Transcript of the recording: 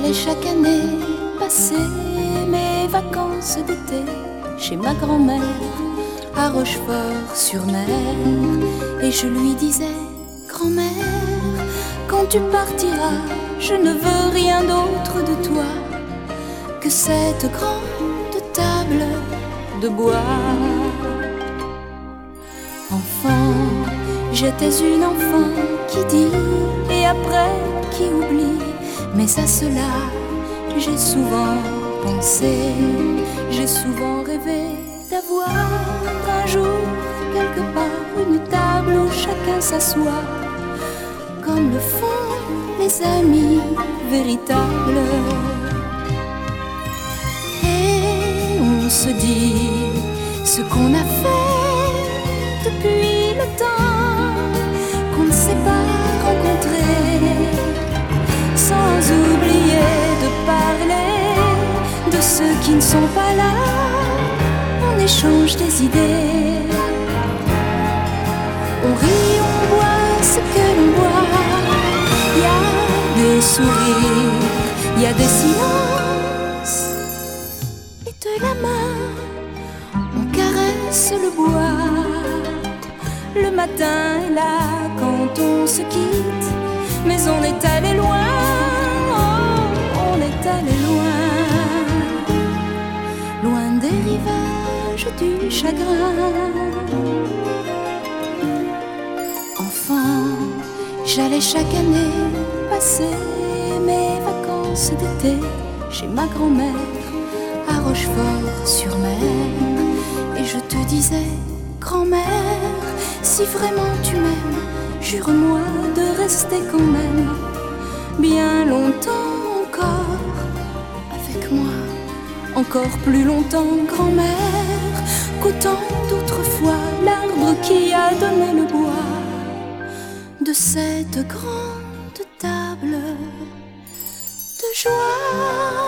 J'allais chaque année passer mes vacances d'été chez ma grand-mère à Rochefort-sur-Mer. Et je lui disais: grand-mère, quand tu partiras, je ne veux rien d'autre de toi que cette grande table de bois. Enfant, j'étais une enfant qui dit et après qui oublie. Mais à cela, j'ai souvent pensé, j'ai souvent rêvé d'avoir un jour quelque part une table où chacun s'assoit, comme le font les amis véritables. Et on se dit ce qu'on a fait depuis le temps qu'on ne s'est pas rencontrés, sans oublier de parler de ceux qui ne sont pas là. On échange des idées, on rit, on boit ce que l'on boit. Il y a des sourires, il y a des silences, et de la main on caresse le bois. Le matin est là quand on se quitte, mais on est allé loin, oh, on est allé loin, loin des rivages du chagrin. Enfant, j'allais chaque année passer mes vacances d'été chez ma grand-mère à Rochefort-sur-Mer. Et je te disais: grand-mère, si vraiment tu m'aimes, jure-moi de rester quand même bien longtemps encore avec moi, encore plus longtemps, grand-mère, qu'autant d'autrefois l'arbre qui a donné le bois de cette grande table de joie.